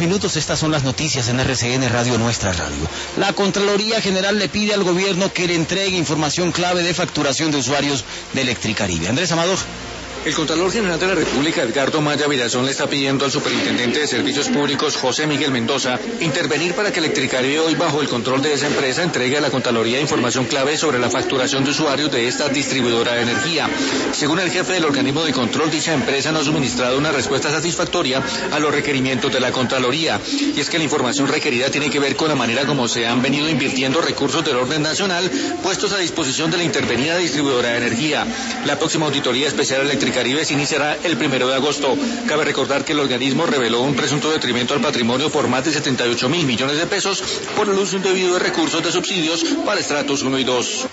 minutos, estas son las noticias en RCN Radio, nuestra radio. La Contraloría General le pide al gobierno que le entregue información clave de facturación de usuarios de Electricaribe. Andrés Amador. El Contralor General de la República, Edgardo Maya Virazón, le está pidiendo al Superintendente de Servicios Públicos, José Miguel Mendoza, intervenir para que Electricaribe, hoy bajo el control de esa empresa, entregue a la Contraloría información clave sobre la facturación de usuarios de esta distribuidora de energía. Según el jefe del organismo de control, dicha empresa no ha suministrado una respuesta satisfactoria a los requerimientos de la Contraloría. Y es que la información requerida tiene que ver con la manera como se han venido invirtiendo recursos del orden nacional puestos a disposición de la intervenida distribuidora de energía. La próxima auditoría especial Electricaribe se iniciará el 1 de agosto. Cabe recordar que el organismo reveló un presunto detrimento al patrimonio por más de 78.000 millones de pesos por el uso indebido de recursos de subsidios para estratos 1 y 2.